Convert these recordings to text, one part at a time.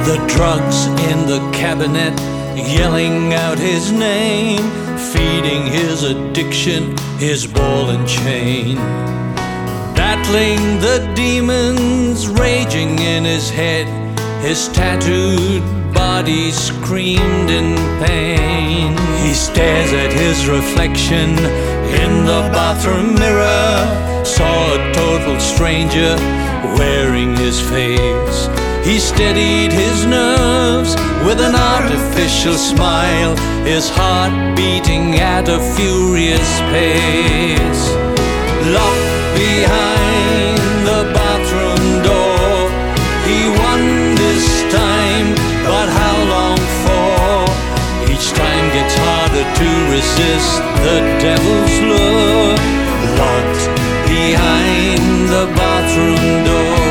The drugs in the cabinet, yelling out his name, feeding his addiction, his ball and chain. Battling the demons raging in his head, his tattooed body screamed in pain. He stares at his reflection in the bathroom mirror, saw a total stranger wearing his face. He steadied his nerves with an artificial smile, his heart beating at a furious pace. Locked behind the bathroom door, he won this time, but how long for? Each time gets harder to resist the devil's lure. Locked behind the bathroom door.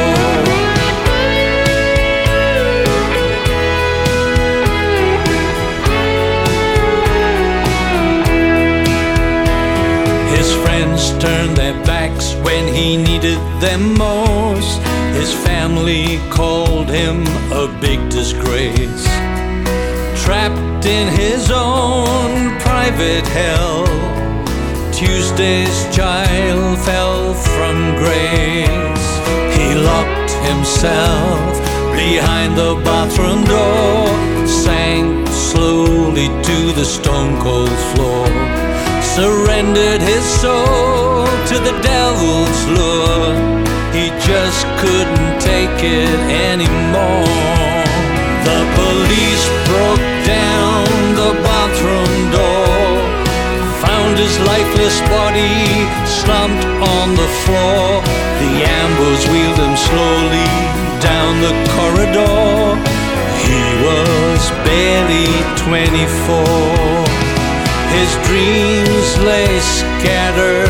His friends turned their backs when he needed them most. His family called him a big disgrace. Trapped in his own private hell, Tuesday's child fell from grace. He locked himself behind the bathroom door, sank slowly to the stone-cold floor, surrendered his soul to the devil's lure. He just couldn't take it anymore. The police broke down the bathroom door, found his lifeless body slumped on the floor. The ambos wheeled him slowly down the corridor. He was barely 24. His dreams lay scattered